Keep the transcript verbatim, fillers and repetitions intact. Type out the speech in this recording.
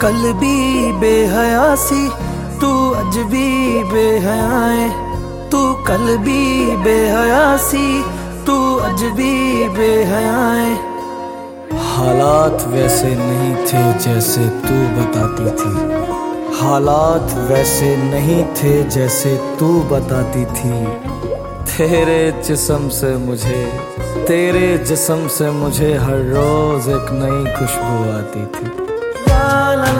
कल भी बेहया सी तू अज भी बेहया है। तू कल भी बेहया सी तू अज भी बेहया है। हालात वैसे नहीं थे जैसे तू बताती थी। हालात वैसे नहीं थे जैसे तू बताती थी। तेरे जिस्म से मुझे तेरे जिस्म से मुझे हर रोज एक नई खुशबू आती थी।